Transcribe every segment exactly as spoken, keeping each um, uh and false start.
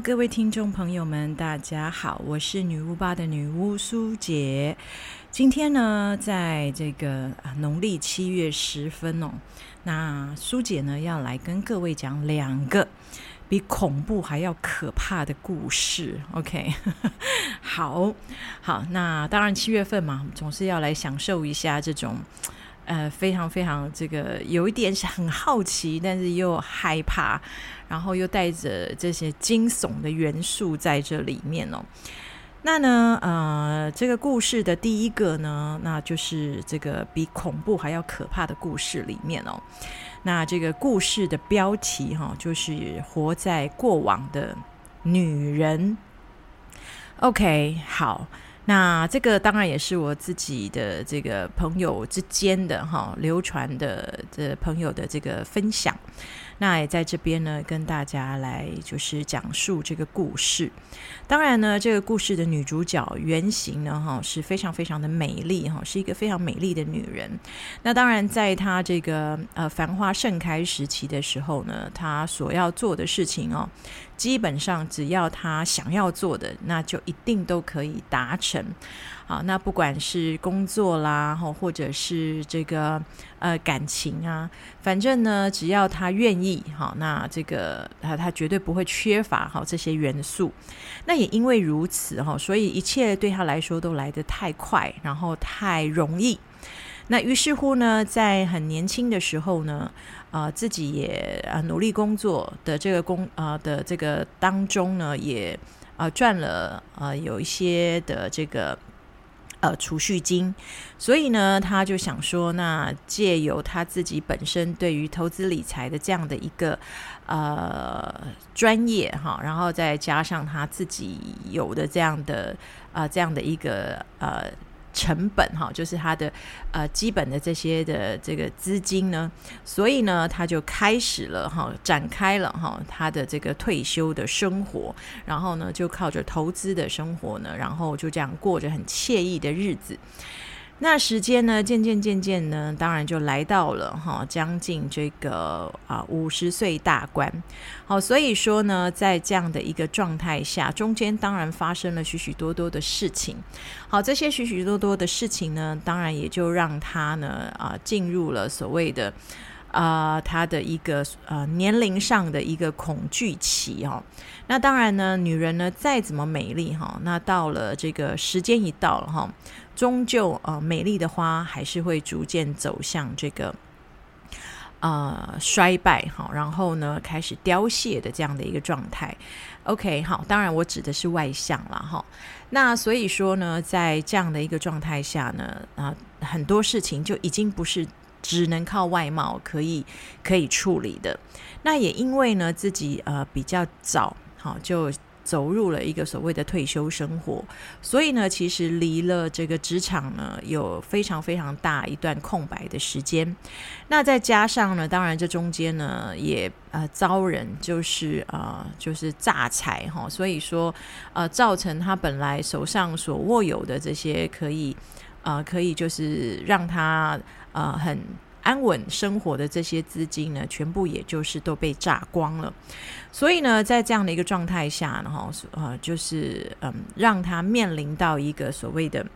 各位听众朋友们大家好，我是女巫吧的女巫苏姐。今天呢在这个农历七月十分哦，那苏姐呢要来跟各位讲两个比恐怖还要可怕的故事。 OK 好好，那当然七月份嘛，总是要来享受一下这种呃，非常非常这个有一点很好奇，但是又害怕，然后又带着这些惊悚的元素在这里面哦。那呢，呃，这个故事的第一个呢，那就是这个比恐怖还要可怕的故事里面哦。那这个故事的标题哈、哦，就是活在过往的女人。OK， 好。那这个当然也是我自己的这个朋友之间的哈流传的的朋友的这个分享，那也在这边呢跟大家来就是讲述这个故事。当然呢，这个故事的女主角原型呢哈是非常非常的美丽哈，是一个非常美丽的女人。那当然在她这个呃繁花盛开时期的时候呢，她所要做的事情哦，基本上只要她想要做的，那就一定都可以达成。好，那不管是工作啦，或者是这个呃感情啊，反正呢，只要他愿意，好，那这个他他绝对不会缺乏好这些元素。那也因为如此哈，所以一切对他来说都来得太快，然后太容易。那于是乎呢，在很年轻的时候呢，呃，自己也呃努力工作的这个工呃的这个当中呢，也呃赚了呃有一些的这个呃储蓄金，所以呢，他就想说，那借由他自己本身对于投资理财的这样的一个呃专业哈，然后再加上他自己有的这样的呃这样的一个呃。成本哈，就是他的呃基本的这些的这个资金呢，所以呢他就开始了哈，展开了哈他的这个退休的生活，然后呢就靠着投资的生活呢，然后就这样过着很惬意的日子。那时间呢，渐渐渐渐呢，当然就来到了哈，将近这个啊五十岁大关。好，所以说呢，在这样的一个状态下，中间当然发生了许许多多的事情。好，这些许许多多的事情呢，当然也就让他呢啊进入了所谓的啊、呃、他的一个呃年龄上的一个恐惧期哈、哦。那当然呢，女人呢再怎么美丽哈、哦，那到了这个时间一到了哈、哦。终究呃，美丽的花还是会逐渐走向这个呃衰败哈，然后呢开始凋谢的这样的一个状态。OK， 好，当然我指的是外向啦哈。那所以说呢，在这样的一个状态下呢，啊、呃，很多事情就已经不是只能靠外貌可以可以处理的。那也因为呢自己呃比较早好就。走入了一个所谓的退休生活，所以呢其实离了这个职场呢有非常非常大一段空白的时间。那再加上呢，当然这中间呢也呃遭人就是呃就是诈财哈，所以说呃造成他本来手上所握有的这些可以呃可以就是让他呃很安稳生活的这些资金呢，全部也就是都被榨光了。所以呢，在这样的一个状态下呢，呃，就是嗯，让他面临到一个所谓的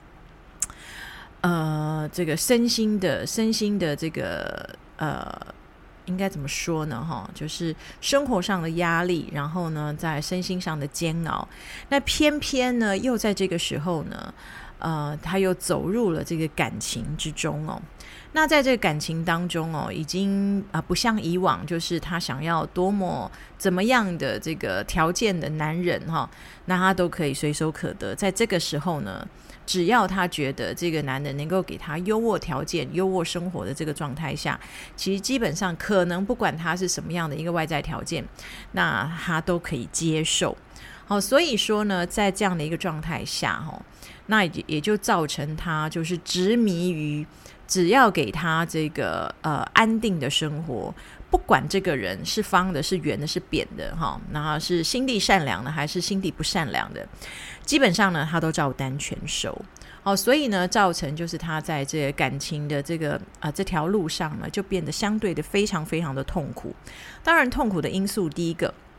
呃，这个身心的身心的这个呃，应该怎么说呢？哈，就是生活上的压力，然后呢，在身心上的煎熬。那偏偏呢，又在这个时候呢，呃，他又走入了这个感情之中哦。那在这个感情当中哦，已经啊、呃、不像以往，就是他想要多么怎么样的这个条件的男人哈、哦，那他都可以随手可得。在这个时候呢，只要他觉得这个男人能够给他优渥条件、优渥生活的这个状态下，其实基本上可能不管他是什么样的一个外在条件，那他都可以接受。好，所以说呢，在这样的一个状态下，哦，那也就造成他就是执迷于。只要给他这个呃安定的生活，不管这个人是方的、是圆的、是扁的哈，然后是心地善良的还是心地不善良的，基本上呢他都照单全收。哦，所以呢造成就是他在这个感情的这个呃这条路上呢，就变得相对的非常非常的痛苦。当然痛苦的因素，第一个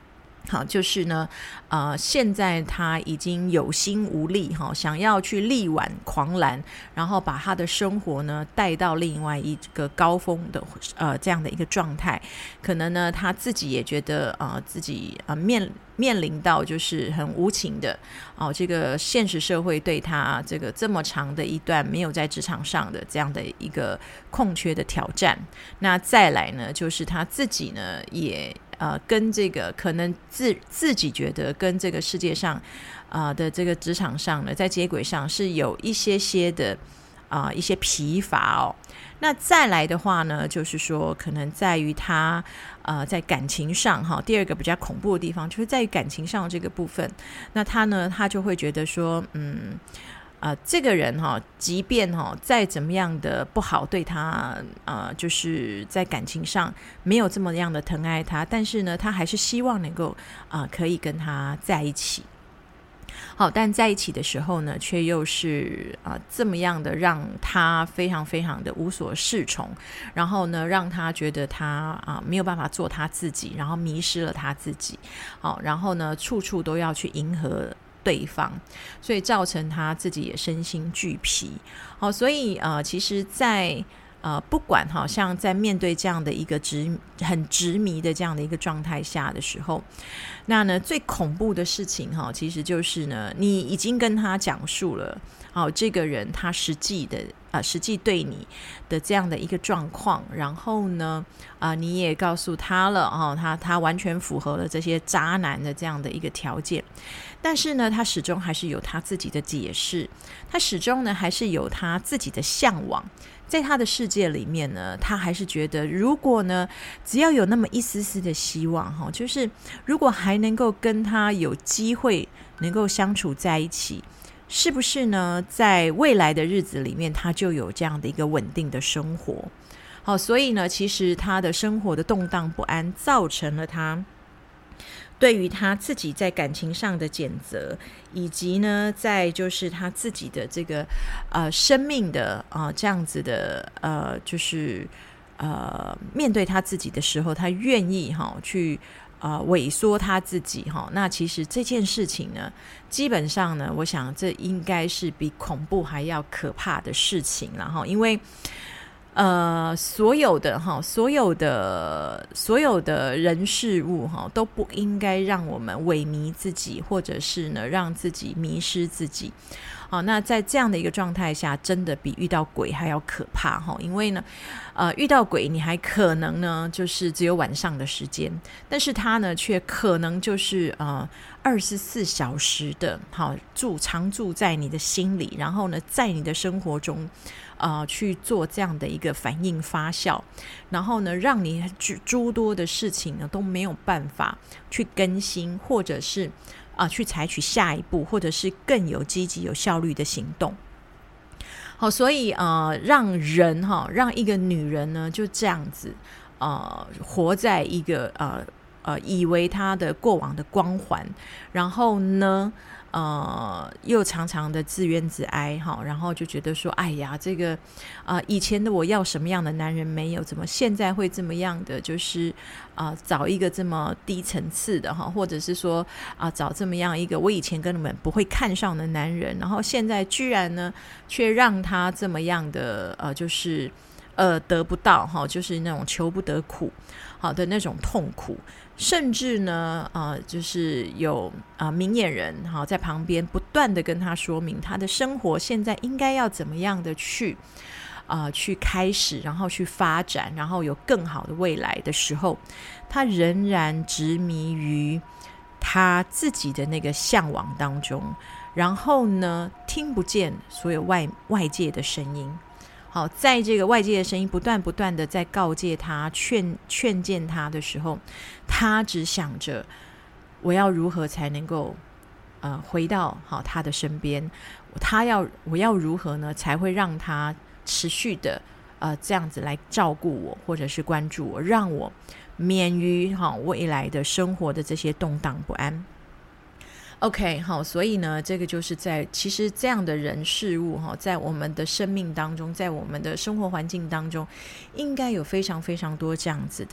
好，就是呢，呃，现在他已经有心无力哈，想要去力挽狂澜，然后把他的生活呢带到另外一个高峰的呃这样的一个状态。可能呢他自己也觉得呃自己呃面面临到就是很无情的哦、呃，这个现实社会对他这个这么长的一段没有在职场上的这样的一个空缺的挑战。那再来呢，就是他自己呢也。呃，跟这个可能自自己觉得跟这个世界上啊、呃、的这个职场上呢，在接轨上是有一些些的啊、呃、一些疲乏哦。那再来的话呢，就是说可能在于他呃在感情上哈，第二个比较恐怖的地方就是在于感情上这个部分。那他呢，他就会觉得说，嗯。呃，这个人哈、哦，即便哈、哦、再怎么样的不好对他，呃，就是在感情上没有这么样的疼爱他，但是呢，他还是希望能够啊、呃、可以跟他在一起。好，但在一起的时候呢，却又是啊、呃、这么样的让他非常非常的无所适从，然后呢，让他觉得他啊、呃、没有办法做他自己，然后迷失了他自己。好，然后呢，处处都要去迎合对方，所以造成他自己也身心俱疲。好，所以呃，其实在呃，不管好像在面对这样的一个执很执迷的这样的一个状态下的时候，那呢最恐怖的事情哈，其实就是呢，你已经跟他讲述了，好、哦，这个人他实际的啊、呃，实际对你的这样的一个状况，然后呢，啊、呃，你也告诉他了哦，他他完全符合了这些渣男的这样的一个条件，但是呢，他始终还是有他自己的解释，他始终呢还是有他自己的向往。在他的世界里面呢，他还是觉得如果呢只要有那么一丝丝的希望，就是如果还能够跟他有机会能够相处在一起，是不是呢在未来的日子里面他就有这样的一个稳定的生活。好，所以呢其实他的生活的动荡不安造成了他对于他自己在感情上的谴责，以及呢在就是他自己的这个呃生命的啊、呃、这样子的呃就是呃面对他自己的时候，他愿意哈、哦、去呃萎缩他自己哈、哦。那其实这件事情呢，基本上呢，我想这应该是比恐怖还要可怕的事情了哈，因为。呃，所有的哈，所有的所有的人事物哈，都不应该让我们萎靡自己，或者是呢让自己迷失自己。好，那在这样的一个状态下，真的比遇到鬼还要可怕哈，因为呢，呃，遇到鬼你还可能呢就是只有晚上的时间，但是他呢却可能就是呃二十四小时的好住常住在你的心里，然后呢在你的生活中。呃，去做这样的一个反应发酵，然后呢，让你诸多的事情呢都没有办法去更新，或者是啊、呃、去采取下一步，或者是更有积极有效率的行动。好，所以呃，让人哈、哦，让一个女人呢就这样子呃，活在一个呃呃，以为她的过往的光环，然后呢。呃，又常常的自怨自哀哈，然后就觉得说，哎呀，这个啊、呃，以前的我要什么样的男人没有，怎么现在会这么样的，就是啊、呃，找一个这么低层次的哈，或者是说啊、呃，找这么样一个我以前根本不会看上的男人，然后现在居然呢，却让他这么样的呃，就是呃得不到哈，就是那种求不得苦好的那种痛苦。甚至呢，呃，就是有啊、呃、明眼人哈在旁边不断的跟他说明他的生活现在应该要怎么样的去啊、呃、去开始，然后去发展，然后有更好的未来的时候，他仍然执迷于他自己的那个向往当中，然后呢听不见所有外外界的声音。好，在这个外界的声音不断不断的在告诫他、劝劝谏他的时候，他只想着我要如何才能够呃回到好他的身边，他要我要如何呢才会让他持续的呃这样子来照顾我，或者是关注我，让我免于好未来的生活的这些动荡不安。OK， 好，所以呢，这个就是在其实这样的人事物哈，在我们的生命当中，在我们的生活环境当中，应该有非常非常多这样子的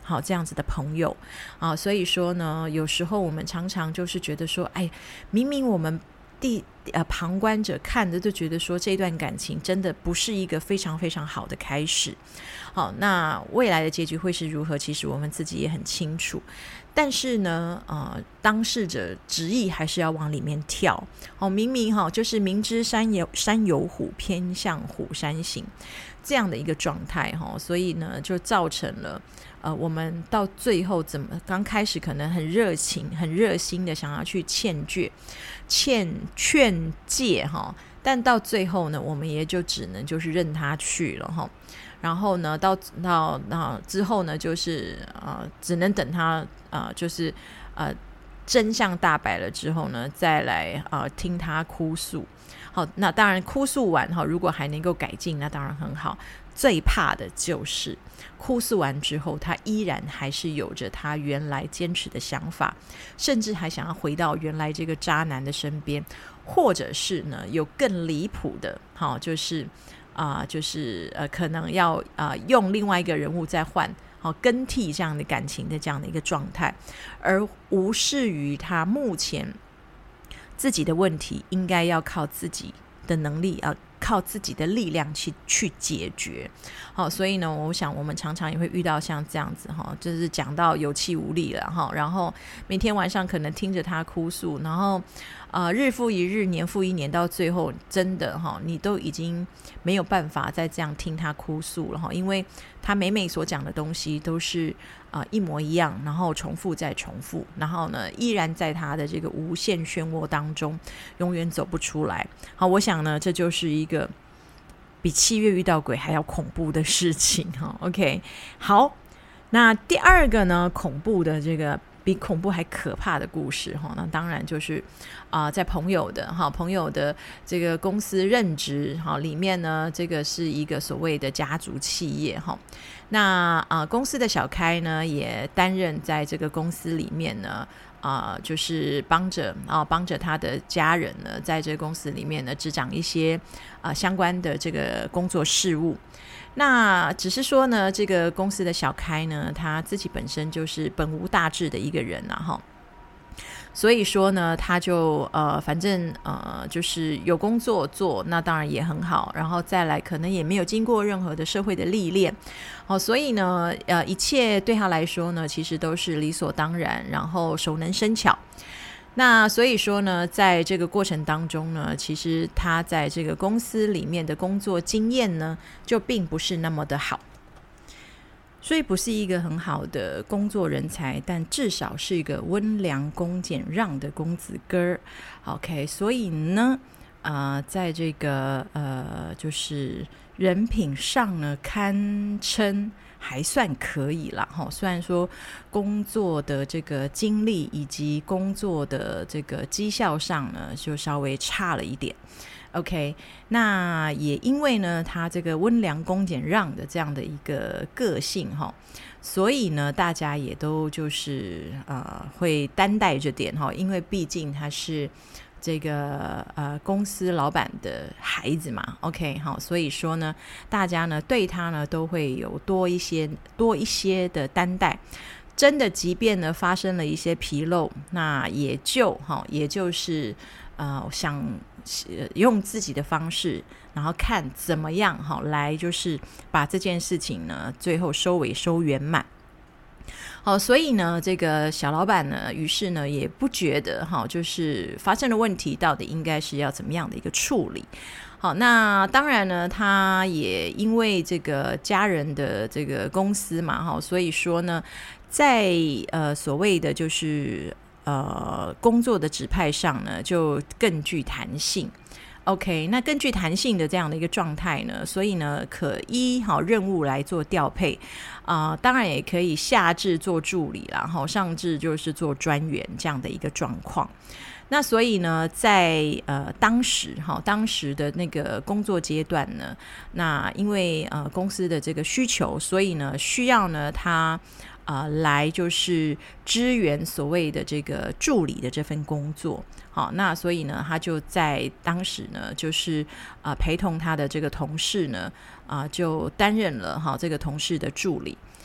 好这样子的朋友啊，所以说呢，有时候我们常常就是觉得说，哎，明明我们第呃旁观者看着就觉得说这段感情真的不是一个非常非常好的开始，好，那未来的结局会是如何，其实我们自己也很清楚，但是呢呃，当事者执意还是要往里面跳，哦，明明哈就是明知山有山有虎，偏向虎山行这样的一个状态哈，所以呢就造成了呃，我们到最后怎么刚开始可能很热情很热心的想要去劝诫劝劝诫哈，但到最后呢我们也就只能就是任他去了哈，然后呢到到到之后呢就是呃只能等他呃就是呃真相大白了之后呢再来呃听他哭诉。好，那当然哭诉完哈，如果还能够改进那当然很好，最怕的就是哭诉完之后他依然还是有着他原来坚持的想法，甚至还想要回到原来这个渣男的身边，或者是呢有更离谱的好，就是啊、呃，就是呃可能要啊、呃、用另外一个人物再换好更替这样的感情的这样的一个状态，而无视于他目前自己的问题应该要靠自己的能力，要靠自己的力量去去解决。好，所以呢我想我们常常也会遇到像这样子哈，就是讲到有气无力了哈，然后每天晚上可能听着他哭诉，然后呃日复一日年复一年，到最后真的哈你都已经没有办法再这样听他哭诉了哈，因为他每每所讲的东西都是呃一模一样，然后重复再重复，然后呢依然在他的这个无限漩涡当中永远走不出来。好，我想呢这就是一个比七月遇到鬼还要恐怖的事情哈。OK， 好，那第二个呢恐怖的这个比恐怖还可怕的故事哈，那当然就是啊、呃，在朋友的哈朋友的这个公司任职哈里面呢，这个是一个所谓的家族企业哈。那啊、呃，公司的小开呢也担任在这个公司里面呢。啊、呃，就是帮着啊、呃，帮着他的家人呢，在这个公司里面呢，执掌一些啊、呃、相关的这个工作事务。那只是说呢，这个公司的小开呢，他自己本身就是本无大志的一个人啊，哈。所以说呢他就呃反正呃就是有工作做，那当然也很好，然后再来可能也没有经过任何的社会的历练，哦，所以呢呃一切对他来说呢其实都是理所当然，然后熟能生巧。那所以说呢在这个过程当中呢，其实他在这个公司里面的工作经验呢就并不是那么的好，所以不是一个很好的工作人才，但至少是一个温良恭俭让的公子哥。 OK， 所以呢呃，在这个呃就是人品上呢堪称还算可以啦，虽然说工作的这个经历以及工作的这个绩效上呢就稍微差了一点。OK， 那也因为呢他这个温良恭俭让的这样的一个个性哈，所以呢大家也都就是呃会担待着点哈，因为毕竟他是这个呃公司老板的孩子嘛。 OK， 好，所以说呢大家呢对他呢都会有多一些多一些的担待，真的即便呢发生了一些纰漏，那也就也就是呃想用自己的方式，然后看怎么样好来就是把这件事情呢最后收尾收圆满。好，所以呢这个小老板呢于是呢也不觉得好就是发生的问题到底应该是要怎么样的一个处理。好，那当然呢他也因为这个家人的这个公司嘛，好，所以说呢在呃所谓的就是呃工作的指派上呢就更具弹性。 OK， 那根据弹性的这样的一个状态呢，所以呢可依好任务来做调配啊、呃，当然也可以下至做助理啦，好，上至就是做专员这样的一个状况。那所以呢在呃当时哈当时的那个工作阶段呢，那因为呃公司的这个需求，所以呢需要呢他呃来就是支援所谓的这个助理的这份工作。好，那所以呢他就在当时呢就是呃陪同他的这个同事呢啊、呃、就担任了哈这个同事的助理。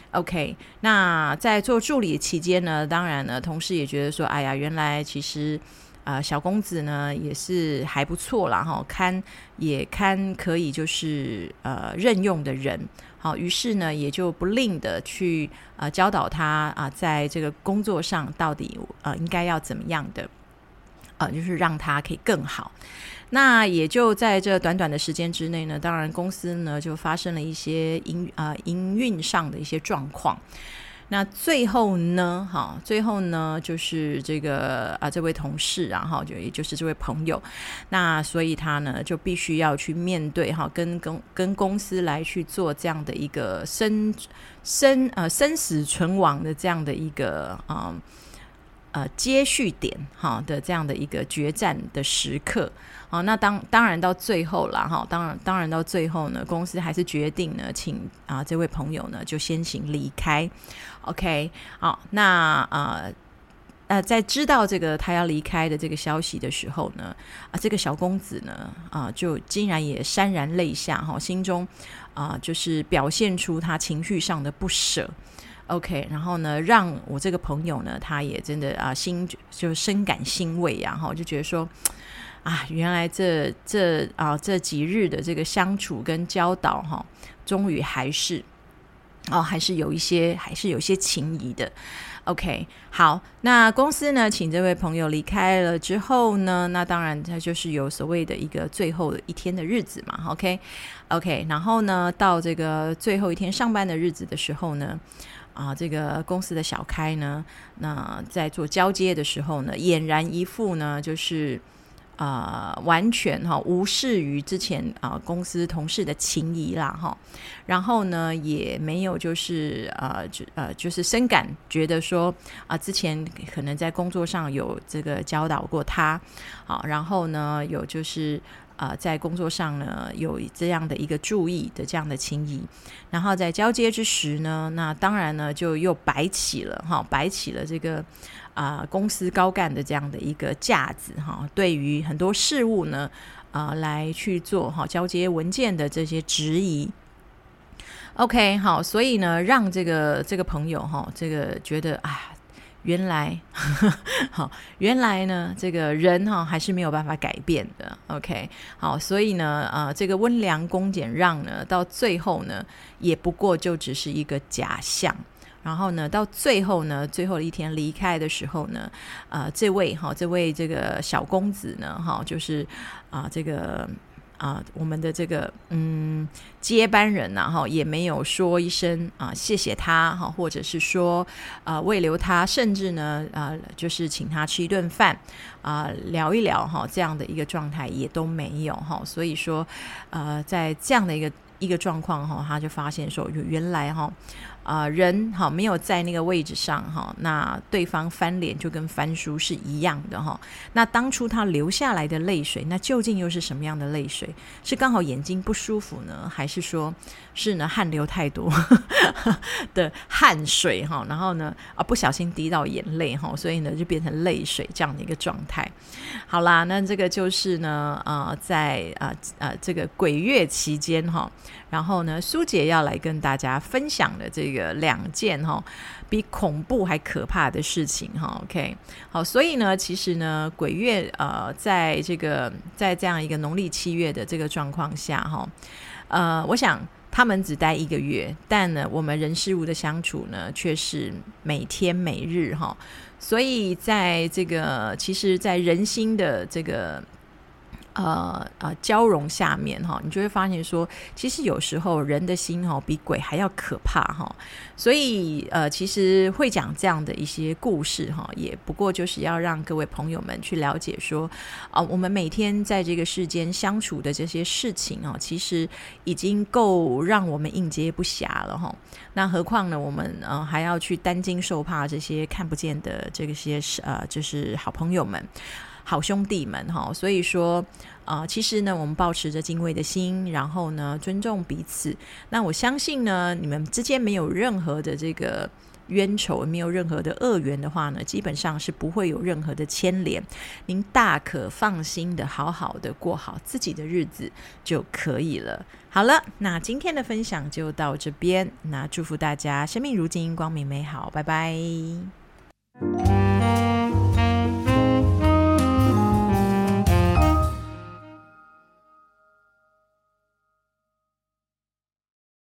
OK， 那在做助理期间呢，当然呢，同事也觉得说，哎呀，原来其实呃小公子呢也是还不错啦，哈，堪也堪可以就是呃任用的人。好，于是呢也就不吝的去呃教导他啊、呃，在这个工作上到底呃应该要怎么样的，呃，就是让他可以更好。那也就在这短短的时间之内呢，当然公司呢就发生了一些营呃营运上的一些状况。那最后呢，哈，最后呢就是这个啊这位同事啊，哈，就也就是这位朋友，那所以他呢就必须要去面对哈，跟跟跟公司来去做这样的一个生生呃生死存亡的这样的一个啊。嗯呃，接续点哈的这样的一个决战的时刻，好，那当当然到最后啦哈，当然当然到最后呢，公司还是决定呢，请啊这位朋友呢就先行离开 ，OK， 好，那呃呃在知道这个他要离开的这个消息的时候呢，啊这个小公子呢啊就竟然也潸然泪下哈，心中啊就是表现出他情绪上的不舍。OK， 然后呢，让我这个朋友呢，他也真的啊，心就深感欣慰啊，哈，就觉得说，啊，原来这这啊这几日的这个相处跟教导哈，终于还是哦，还是有一些还是有一些情谊的。OK， 好，那公司呢，请这位朋友离开了之后呢，那当然他就是有所谓的一个最后一天的日子嘛 ，OK，OK，、OK? OK， 然后呢，到这个最后一天上班的日子的时候呢。啊，这个公司的小开呢，那在做交接的时候呢，俨然一副呢，就是啊、呃，完全哈、哦、无视于之前啊、呃、公司同事的情谊啦哈、哦，然后呢也没有就是呃就呃就是深感觉得说啊、呃、之前可能在工作上有这个教导过他，好，然后呢有就是。呃，在工作上呢有这样的一个注意的这样的情谊，然后在交接之时呢，那当然呢就又摆起了哈，摆起了这个啊、呃、公司高干的这样的一个架子哈，对于很多事务呢啊、呃、来去做哈交接文件的这些质疑。OK， 好，所以呢让这个这个朋友哈这个觉得啊。原来好，原来呢这个人哈还是没有办法改变的 OK， 好，所以呢呃这个温良恭俭让呢到最后呢也不过就只是一个假象，然后呢到最后呢最后一天离开的时候呢呃这位哈这位这个小公子呢哈就是啊、呃、这个啊、呃，我们的这个嗯接班人呐、啊、哈，也没有说一声啊谢谢他哈，或者是说啊慰留他，甚至呢啊就是请他吃一顿饭啊聊一聊哈，这样的一个状态也都没有哈，所以说呃在这样的一个一个状况哈，他就发现说原来哈。啊、呃，人哈没有在那个位置上哈，那对方翻脸就跟翻书是一样的哈。那当初他流下来的泪水，那究竟又是什么样的泪水？是刚好眼睛不舒服呢，还是说是呢汗流太多的汗水哈？然后呢啊不小心滴到眼泪哈，所以呢就变成泪水这样的一个状态。好啦，那这个就是呢呃在啊 呃, 呃这个鬼月期间哈，然后呢苏姐要来跟大家分享的这个两件哈比恐怖还可怕的事情哈 OK 好，所以呢其实呢鬼月呃在这个在这样一个农历七月的这个状况下哈呃我想他们只待一个月，但呢我们人事物的相处呢却是每天每日哈，所以在这个其实在人心的这个呃呃交融下面哈，你就会发现说，其实有时候人的心哈比鬼还要可怕哈。所以呃，其实会讲这样的一些故事哈，也不过就是要让各位朋友们去了解说，啊、呃，我们每天在这个世间相处的这些事情啊，其实已经够让我们应接不暇了哈。那何况呢，我们呃还要去担惊受怕这些看不见的这些呃，就是好朋友们。 好兄弟们哈。所以说呃，其实呢我们抱持着敬畏的心，然后呢尊重彼此，那我相信呢你们之间没有任何的这个冤仇，没有任何的恶缘的话呢，基本上是不会有任何的牵连，您大可放心的好好的过好自己的日子就可以了。好了，那今天的分享就到这边，那祝福大家生命如金，光明美好，拜拜。